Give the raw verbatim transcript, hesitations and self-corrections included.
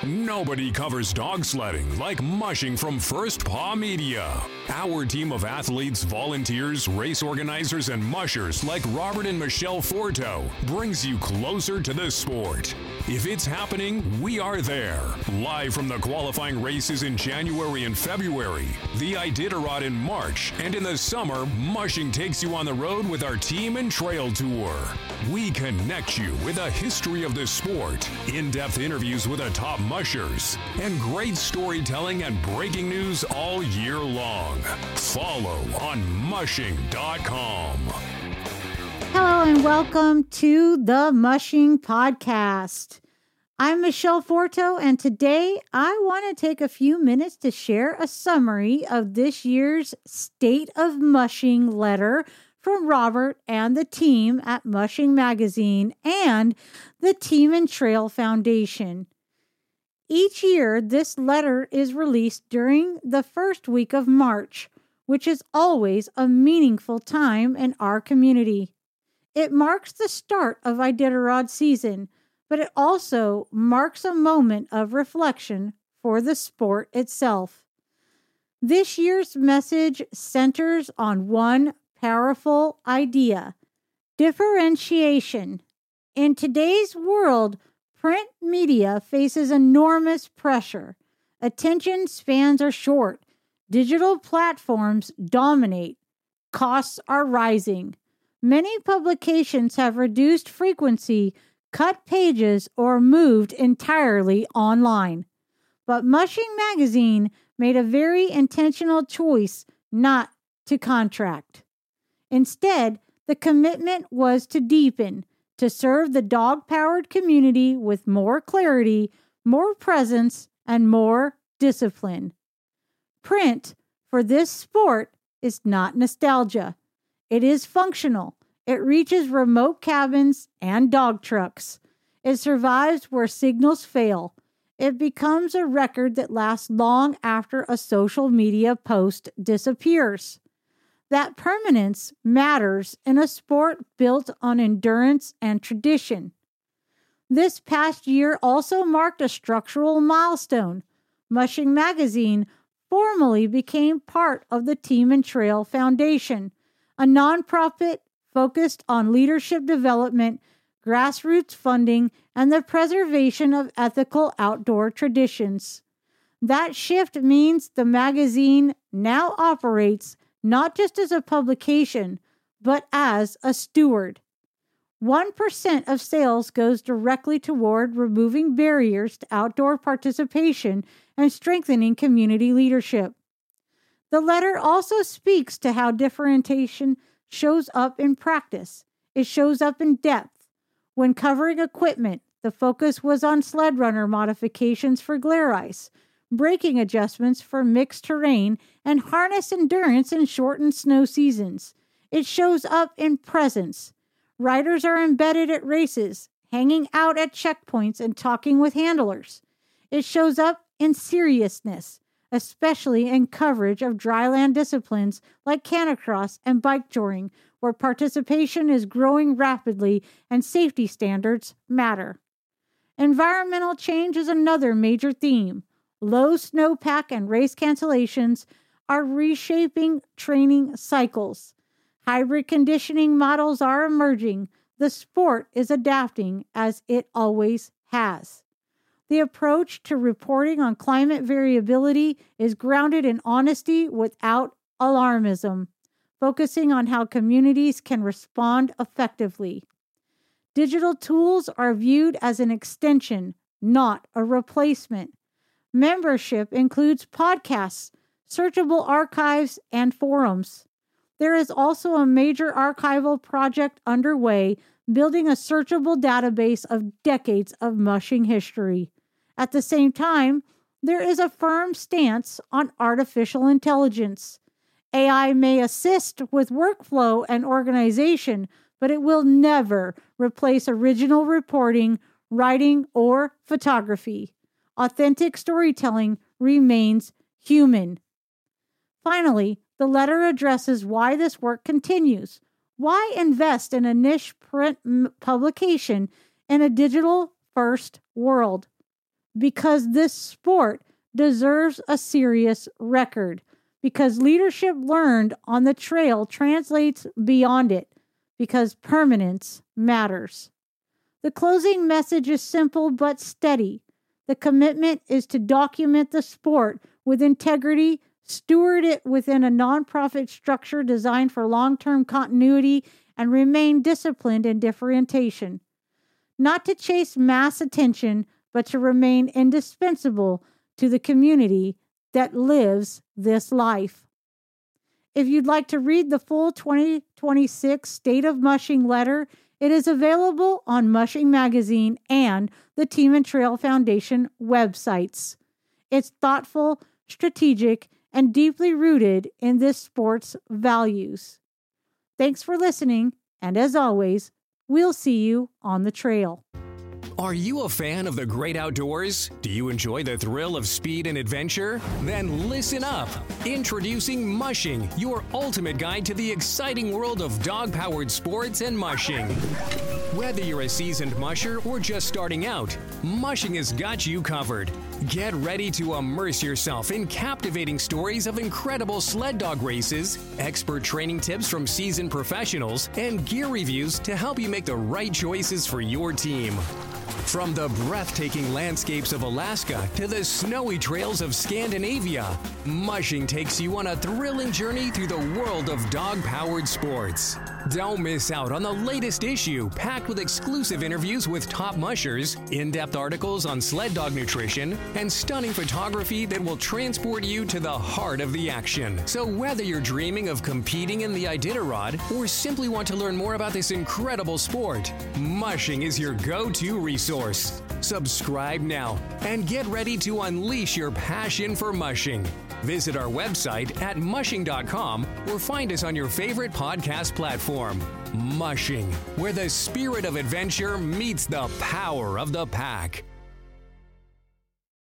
Nobody covers dog sledding like Mushing from First Paw Media. Our team of athletes, volunteers, race organizers, and mushers like Robert and Michelle Forto brings you closer to the sport. If it's happening, we are there. Live from the qualifying races in January and February, the Iditarod in March, and in the summer, Mushing takes you on the road with our team and trail tour. We connect you with a history of the sport, in-depth interviews with the top mushers, and great storytelling and breaking news all year long. Follow on mushing dot com. Hello and welcome to the Mushing Podcast. I'm Michelle Forto, and today I want to take a few minutes to share a summary of this year's State of Mushing letter from Robert and the team at Mushing Magazine and the Team and Trail Foundation. Each year, this letter is released during the first week of March, which is always a meaningful time in our community. It marks the start of Iditarod season, but it also marks a moment of reflection for the sport itself. This year's message centers on one powerful idea: differentiation. In today's world, print media faces enormous pressure. Attention spans are short. Digital platforms dominate. Costs are rising. Many publications have reduced frequency, cut pages, or moved entirely online. But Mushing Magazine made a very intentional choice not to contract. Instead, the commitment was to deepen, to serve the dog-powered community with more clarity, more presence, and more discipline. Print for this sport is not nostalgia. It is functional. It reaches remote cabins and dog trucks. It survives where signals fail. It becomes a record that lasts long after a social media post disappears. That permanence matters in a sport built on endurance and tradition. This past year also marked a structural milestone. Mushing Magazine formally became part of the Team and Trail Foundation, a nonprofit focused on leadership development, grassroots funding, and the preservation of ethical outdoor traditions. That shift means the magazine now operates not just as a publication, but as a steward. one percent of sales goes directly toward removing barriers to outdoor participation and strengthening community leadership. The letter also speaks to how differentiation shows up in practice. It shows up in depth. When covering equipment, the focus was on sled runner modifications for glare ice, braking adjustments for mixed terrain, and harness endurance in shortened snow seasons. It shows up in presence. Riders are embedded at races, hanging out at checkpoints, and talking with handlers. It shows up in seriousness, especially in coverage of dryland disciplines like canicross and bike touring, where participation is growing rapidly and safety standards matter. Environmental change is another major theme. Low snowpack and race cancellations are reshaping training cycles. Hybrid conditioning models are emerging. The sport is adapting as it always has. The approach to reporting on climate variability is grounded in honesty without alarmism, focusing on how communities can respond effectively. Digital tools are viewed as an extension, not a replacement. Membership includes podcasts, searchable archives, and forums. There is also a major archival project underway, building a searchable database of decades of mushing history. At the same time, there is a firm stance on artificial intelligence. A I may assist with workflow and organization, but it will never replace original reporting, writing, or photography. Authentic storytelling remains human. Finally, the letter addresses why this work continues. Why invest in a niche print m- publication in a digital-first world? because this sport deserves a serious record, because leadership learned on the trail translates beyond it, because permanence matters. The closing message is simple but steady. The commitment is to document the sport with integrity, steward it within a nonprofit structure designed for long-term continuity, and remain disciplined in differentiation. Not to chase mass attention, but to remain indispensable to the community that lives this life. If you'd like to read the full twenty twenty-six State of Mushing letter, it is available on Mushing Magazine and the Team and Trail Foundation websites. It's thoughtful, strategic, and deeply rooted in this sport's values. Thanks for listening, and as always, we'll see you on the trail. Are you a fan of the great outdoors? Do you enjoy the thrill of speed and adventure? Then listen up. Introducing Mushing, your ultimate guide to the exciting world of dog-powered sports and mushing. Whether you're a seasoned musher or just starting out, Mushing has got you covered. Get ready to immerse yourself in captivating stories of incredible sled dog races, expert training tips from seasoned professionals, and gear reviews to help you make the right choices for your team. From the breathtaking landscapes of Alaska to the snowy trails of Scandinavia, Mushing takes you on a thrilling journey through the world of dog-powered sports. Don't miss out on the latest issue, packed with exclusive interviews with top mushers, in-depth articles on sled dog nutrition, and stunning photography that will transport you to the heart of the action. So whether you're dreaming of competing in the Iditarod or simply want to learn more about this incredible sport, Mushing is your go-to resource. Subscribe now and get ready to unleash your passion for mushing. Visit our website at mushing dot com or find us on your favorite podcast platform. Mushing, where the spirit of adventure meets the power of the pack.